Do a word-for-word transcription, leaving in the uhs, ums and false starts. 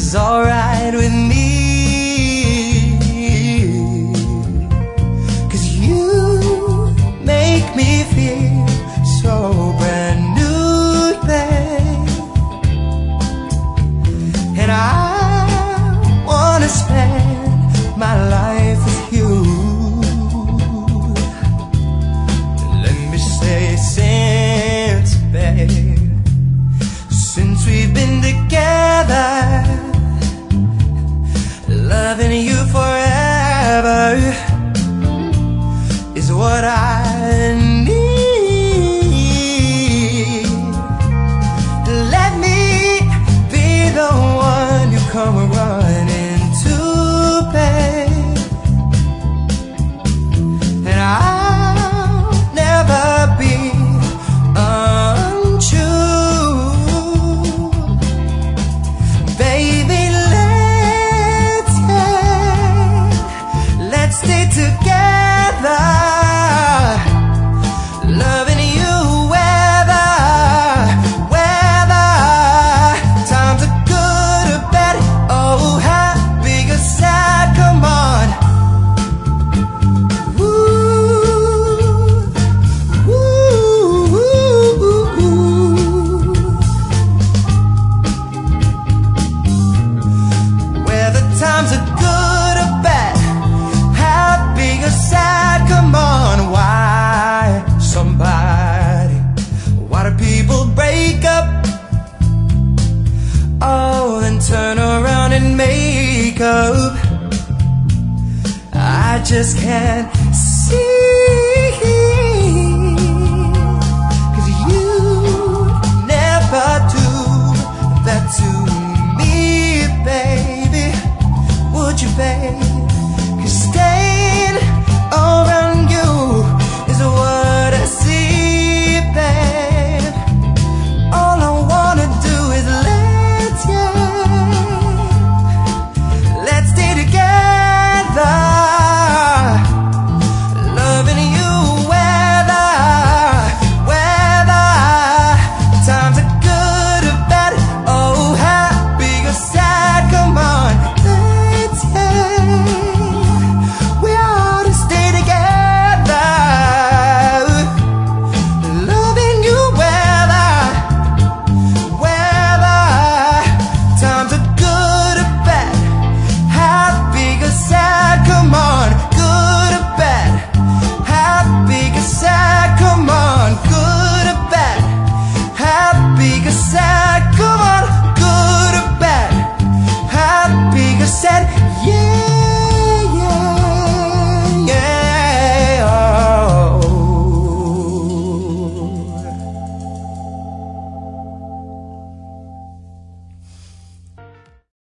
is alright with me. 'Cause you make me feel so brand new, babe. And I wanna spend my life with you. Let me say since, babe, since we've been together, loving you forever is what I need. Let me be the one you come running to, babe. And I'll never be untrue. Baby, let's get, let's stay together, loving you whether, whether times are good or bad, oh happy or sad, come on. Ooh, ooh, ooh, ooh. Whether times are good or bad, happy or sad, come on. Why somebody, why do people break up? Oh, then turn around and make up. I just can't see